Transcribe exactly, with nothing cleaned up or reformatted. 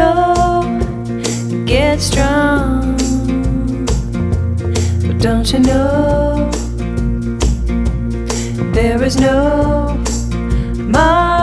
know, get strong. But don't you know, there is no more.